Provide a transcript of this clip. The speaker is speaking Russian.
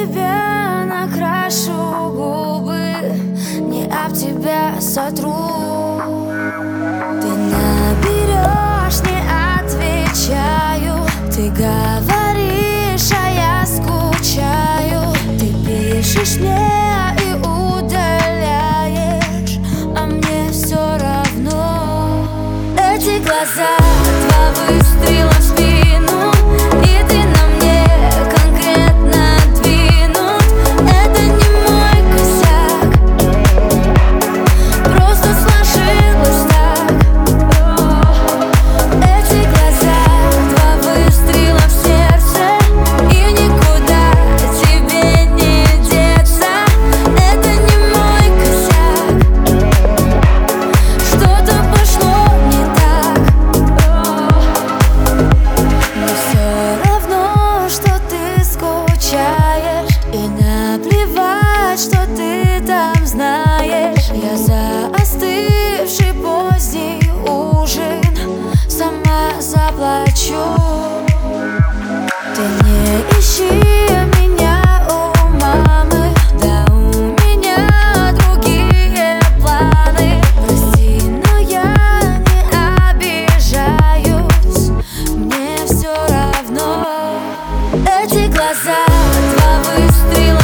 тебе накрашу губы, не об тебя сотру. Ты наберешь, не отвечаю. Ты говоришь, а я скучаю. Ты пишешь мне и удаляешь, а мне все равно. Эти глаза, два выстрела в спину, и ты на мне конкретно двинут. Это не мой косяк, просто сложилось так. Эти глаза, два выстрела в сердце, и никуда тебе не деться. Это не мой косяк, что-то пошло не так. Но все равно, что ты скучаешь, и наплевать, что ты там знаешь. Я за остывший поздний ужин сама заплачу. Ты не ищи меня у мамы, да у меня другие планы. Прости, но я не обижаюсь, мне все равно. Эти глаза, два выстрела